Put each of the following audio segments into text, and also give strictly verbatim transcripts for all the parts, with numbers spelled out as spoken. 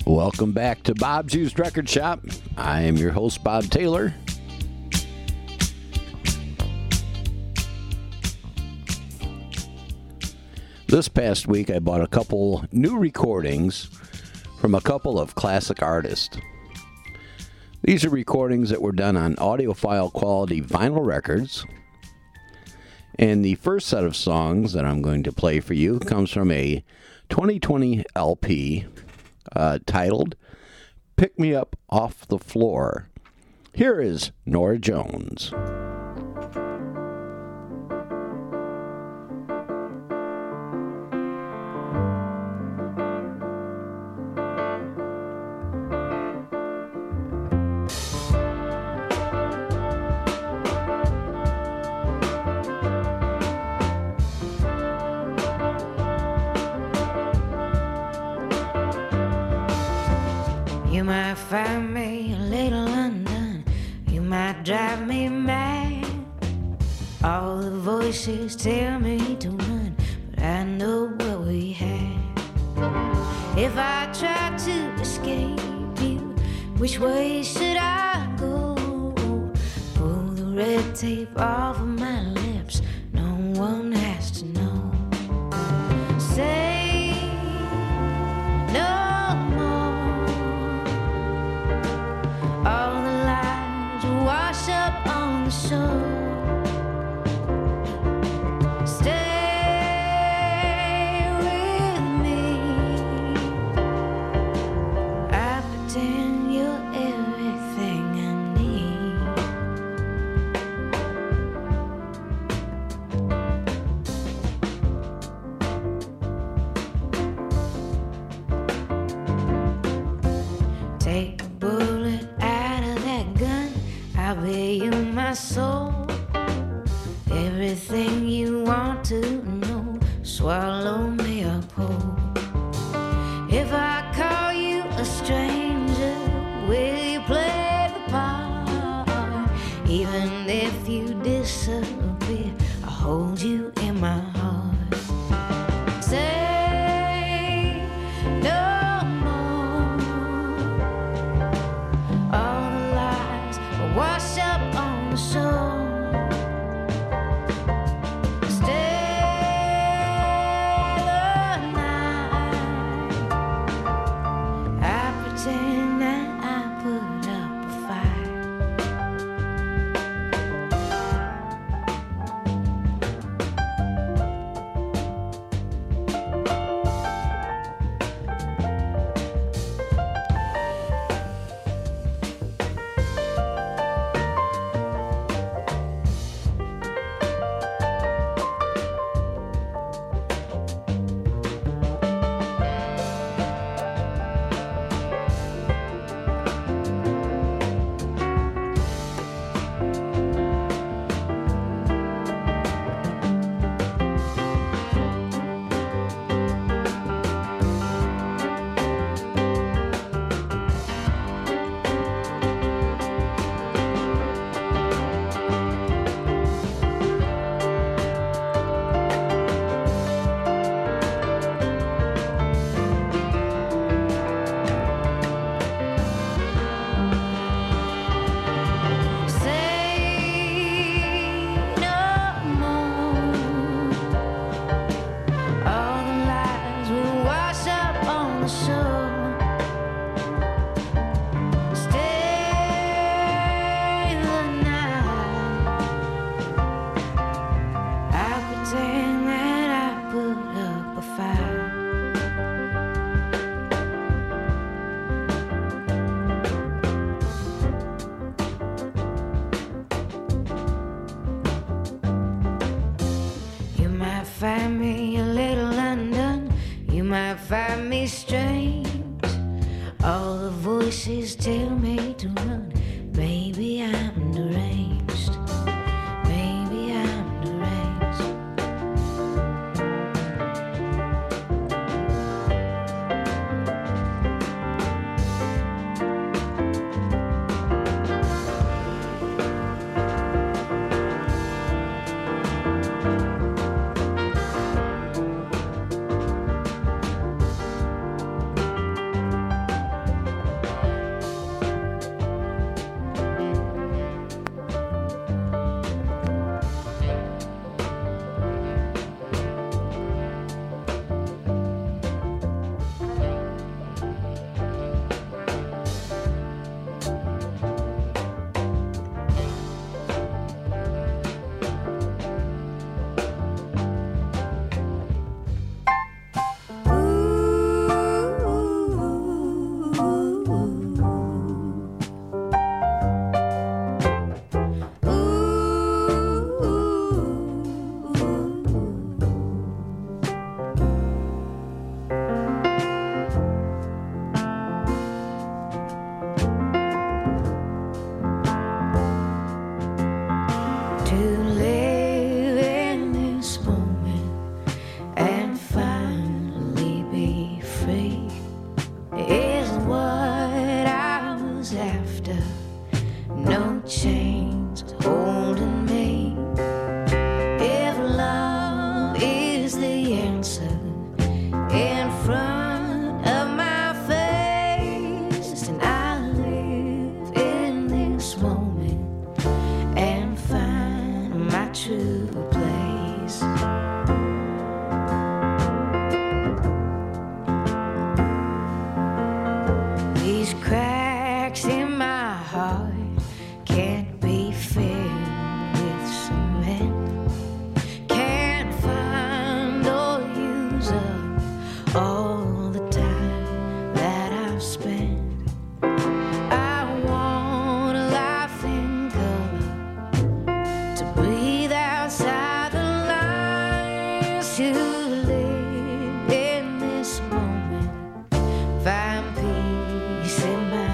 Welcome back to Bob's Used Record Shop. I am your host, Bob Taylor. This past week, I bought a couple new recordings from a couple of classic artists. These are recordings that were done on audiophile quality vinyl records. And the first set of songs that I'm going to play for you comes from a twenty twenty L P uh, titled Pick Me Up Off the Floor. Here is Norah Jones. You might find me a little undone, you might drive me mad. All the voices tell me to run, but I know what we had. If I try to escape you, which way should I go? Pull the red tape off of my lips, no one has to know. Say no. All the lies wash up on the shore. Stay with me. I pretend you're everything I need. Take a bullet, I'll pay you my soul. Everything you want to know, swallow me up whole. If I call you a stranger, will you play the part? Even if you disappear, I'll hold you in my heart. Say no more. All the lies wash up on the shore. Stay the night. I pretend that I put up a fight. Find me a little undone, you might find me strange. All the voices tell me to run, maybe I'm deranged. Maybe I'm deranged. a place. These cracks in my heart can't be filled with cement. Can't find or use up all the time that I've spent. I want a life in color, to breathe outside the lines, to live in this moment, find peace in my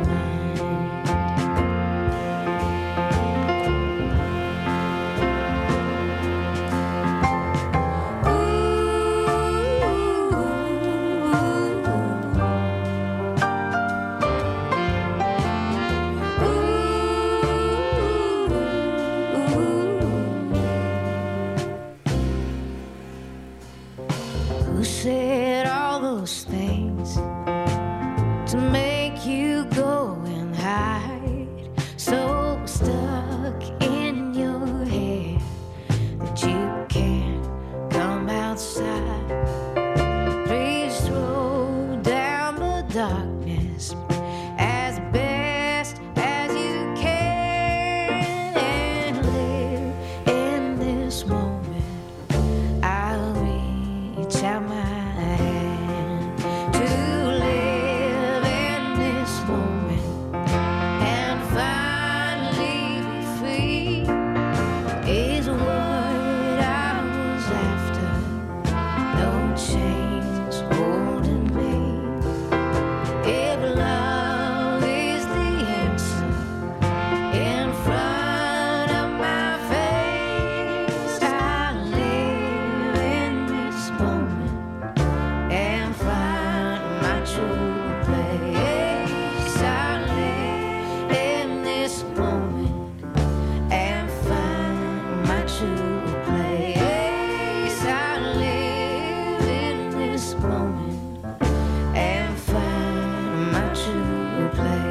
Who said all those things to make you go and hide, so stuck in your head that you can't come outside? Please throw down the darkness as best as you can and live in this moment. I'll reach out my hand to live in this moment and finally be free is what I was after. No chains holding me. If love is the answer in front of my face, I live in this moment and find my true place. I live in this moment and find my true place. I live in this moment and find my true place.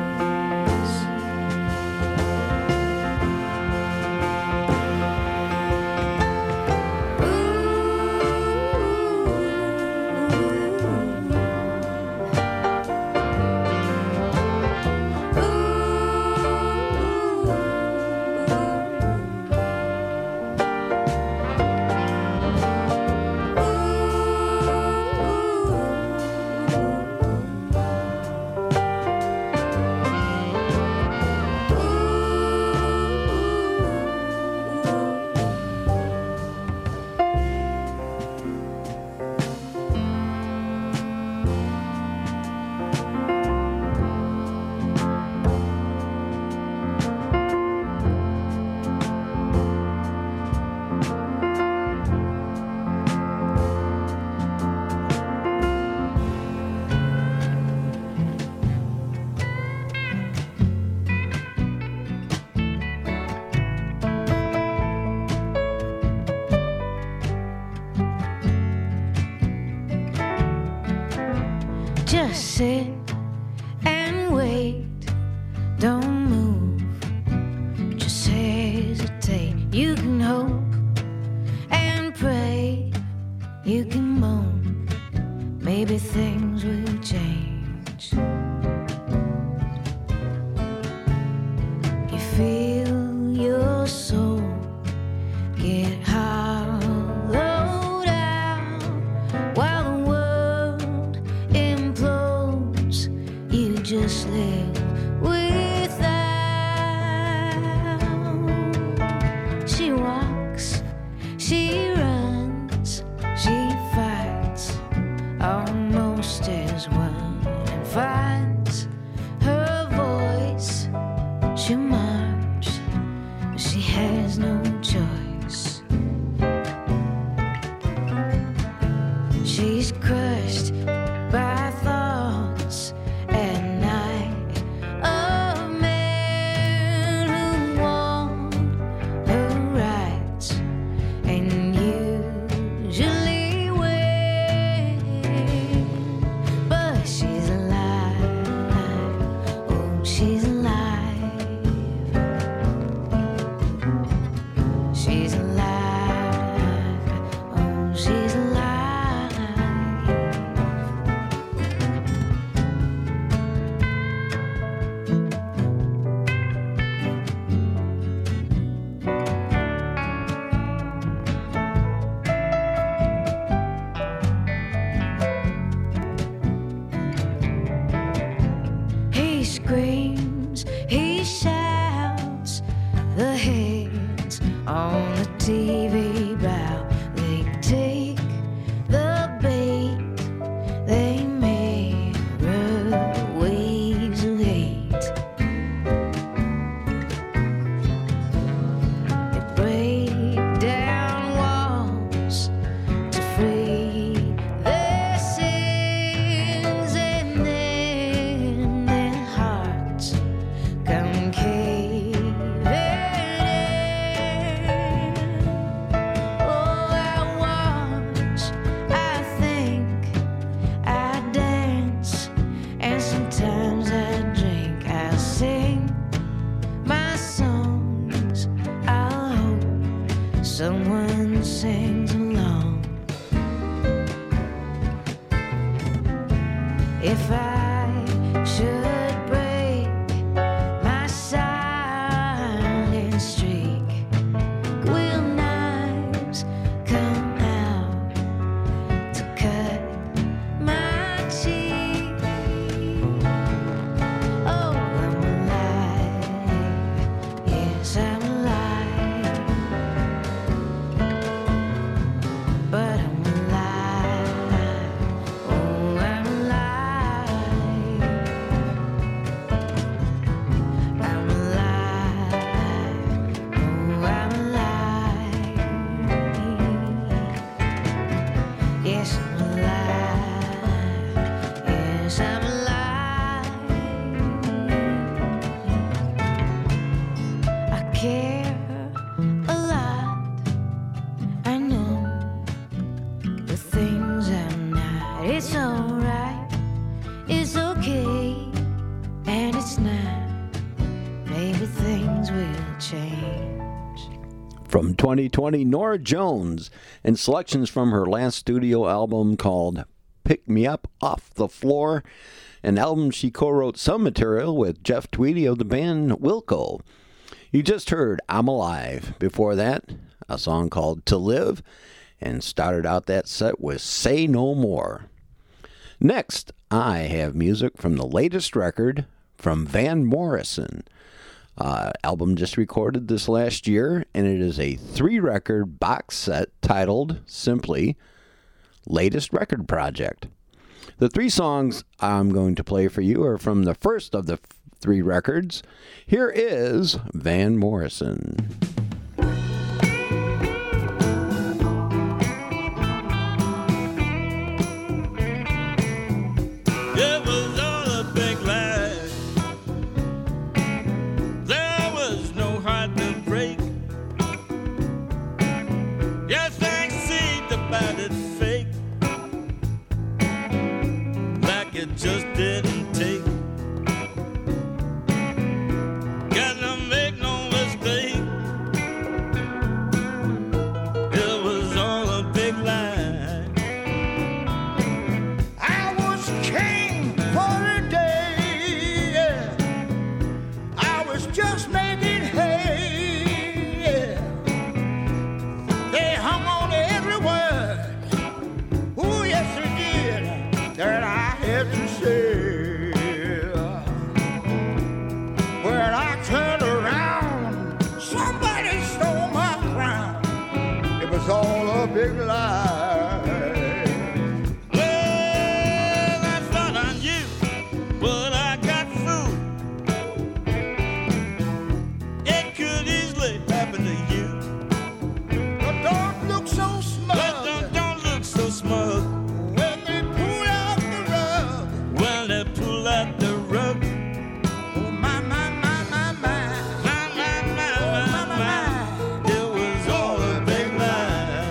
Just sit and wait, don't move, just hesitate. You can hope and pray, you can moan, maybe things will change. You feel your soul get hollowed out while the world implodes. You just live without. She walks, she runs, she fights almost as one and finds her voice. She marches, she has no choice. She's crushed by thoughts at night of men who want her rights and usually win. But she's alive, oh, she's alive. She's alive. someone sings along. If I should break my silent streak, will knives come out to cut my cheek? Oh, I'm alive, yes, I'm alive, but I'm alive, oh, I'm alive, I'm alive, oh, I'm alive, yes, I'm alive, yes, I'm alive. I care a lot, I know the things I'm not. It's alright, it's okay, and it's not. Maybe things will change. From twenty twenty, Nora Jones, and selections from her last studio album called Pick Me Up Off the Floor, an album she co-wrote some material with Jeff Tweedy of the band Wilco. You just heard I'm Alive. Before that, a song called To Live, and started out that set with Say No More. Next, I have music from the latest record from Van Morrison. Uh, album just recorded this last year, and it is a three-record box set titled simply Latest Record Project. The three songs I'm going to play for you are from the first of the f- three records. Here is Van Morrison. It was all a big lie. There was no heart to break. Yes, I seemed about it fake, like it just didn't take. Gotta make no mistake. It was all a big lie. I was king for a day, yeah. I was just making hay, yeah. They hung on every word, ooh, yes they did, that I had to say. When I turned around, somebody stole my crown. It was all a big lie. Well, I thought I knew, but I got fooled. It could easily happen to you. But don't look so smug. But don't, don't look so smug. When they pull out the rug. When they pull out the rug. Oh, my, my, my, my, my. My, my, my, my, my. It was all a big lie.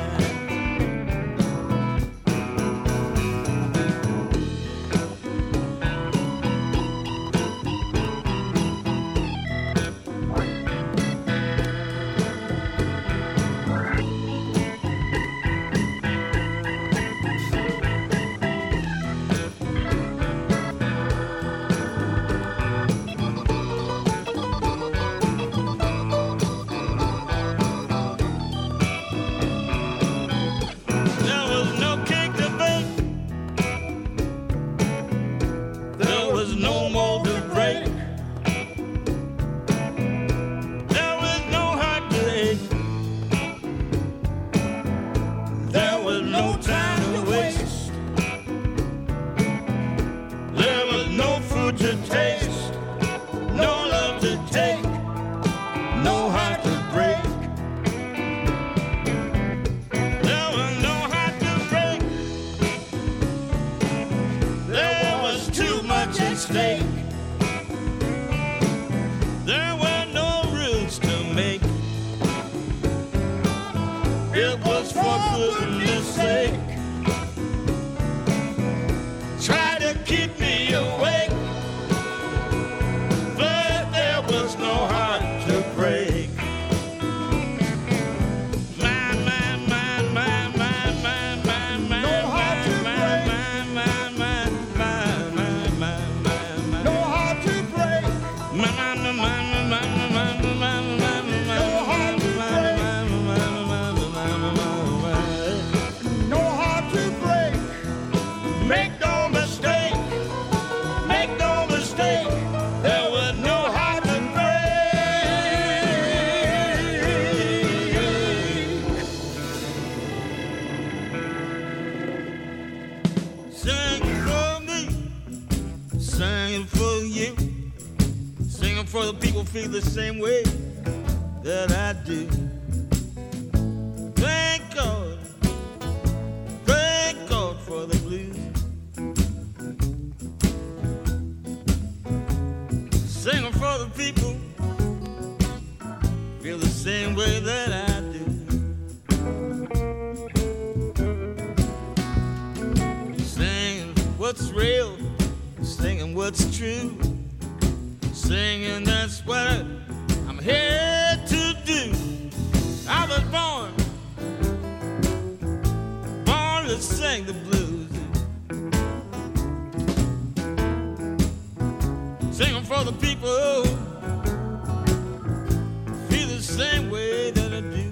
There was no cake to bake. There was no mold to break. There was no heart to ache. There was no time to waste. There was no food to taste. No love to take. No heart to break. There was no heart to break. There was too much at stake. There were no rules to make. It was for goodness sake. Try to keep me awake, but there was no heart to break. My, for the people feel the same way that I do. Thank God, thank God for the blues. Singing for the people feel the same way that I do. Singing what's real, singing what's true, singing that's what I'm here to do. I was born, born to sing the blues. Singing for the people feel the same way that I do.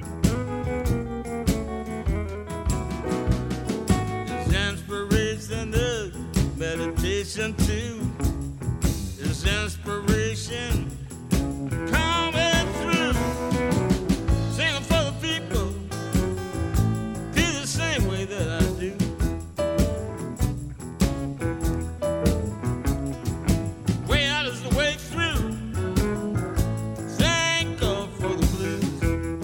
There's inspiration, there's meditation too. There's inspiration coming through. Singing for the people feel the same way that I do. Way out is the way through. Thank God for the blues.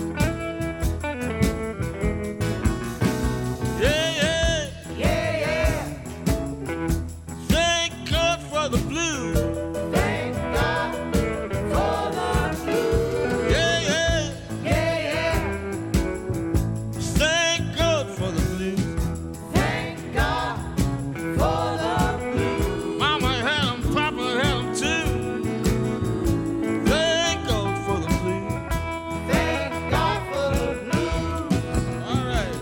Yeah, yeah, Yeah, yeah. thank God for the blues. Thank God for the blues. Yeah, yeah, Yeah, yeah. thank God for the blues. Thank God for the blues. Mama had 'em, Papa had 'em too. Thank God for the blues. Thank God for the blues. All right.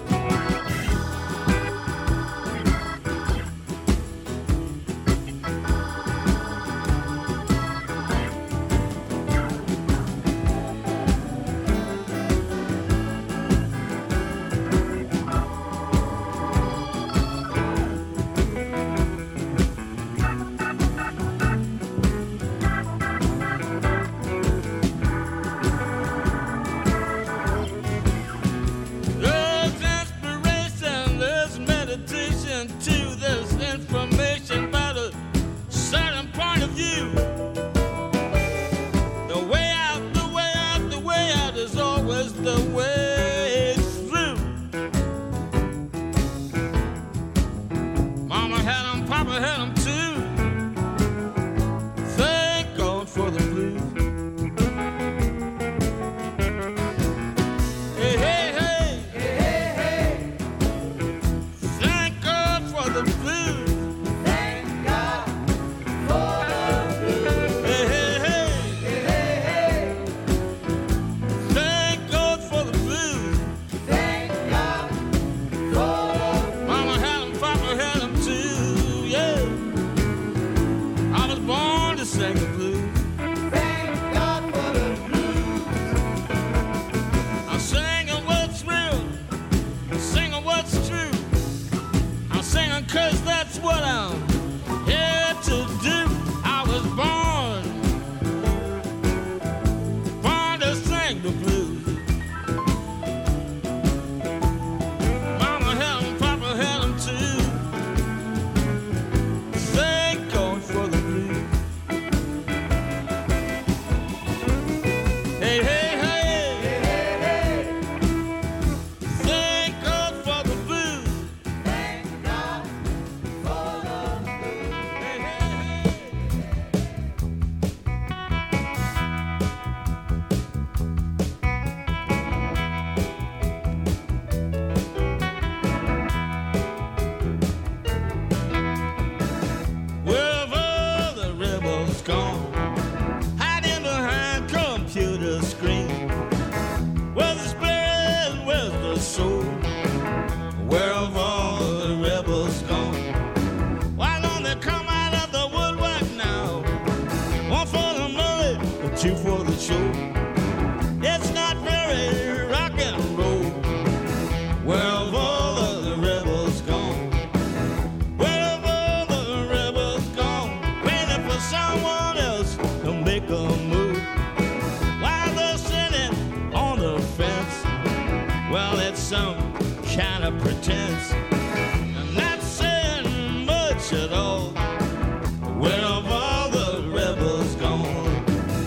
There's inspiration, there's meditation too. There's information about a certain point of view. The way out, the way out, the way out is always the way through. Mama had 'em, Papa had 'em too. Thank God for the blues. Hey, hey, hey. Hey, hey, Thank God for the blues. thank God for the blues. Hey, hey, hey. Hey, hey, Thank God for the blues. thank God for the Mama had 'em, Papa had 'em too. Yeah. I was born to sing the blues. thank God for the blues. I'm singing what's real, singing what's true. I'm singing 'cause that's what I'm here to do. I was born, born to sing the blues. Mama had 'em, Papa had 'em too. Thank God for the blues. Hey, hey, hey. Hey, hey, Thank God for the blues. thank God for the blues. Hey, hey, hey. Wherever the rebels gone, hiding behind computer screen. Where's the spirit? Where's the soul? Where have all the rebels gone? Why don't they come out of the woodwork now? One for the money, but two for the show. It's not very rock and roll. Where have all of the rebels gone? Where have all the rebels gone? Waiting for someone else to make a move. While they're sitting on the fence, well, it's some kind of pretense. I'm not saying much at all. Where have all the rebels gone?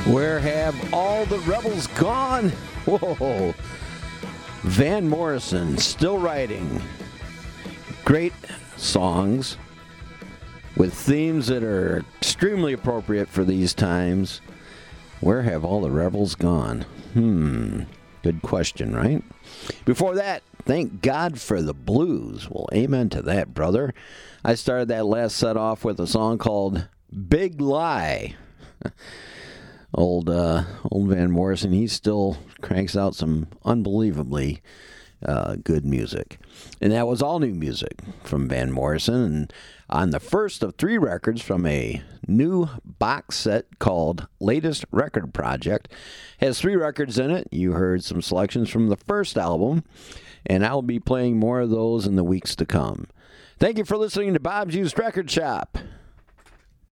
Where have all the rebels gone? Whoa. Van Morrison, still writing great songs with themes that are extremely appropriate for these times. Where have all the rebels gone? Hmm, good question, right? Before that, thank God for the blues. Well, amen to that, brother. I started that last set off with a song called Big Lie. Old uh, old Van Morrison, he still cranks out some unbelievably uh, good music. And that was all new music from Van Morrison. And on the first of three records from a new box set called Latest Record Project, has three records in it. You heard some selections from the first album, and I'll be playing more of those in the weeks to come. Thank you for listening to Bob's Used Record Shop.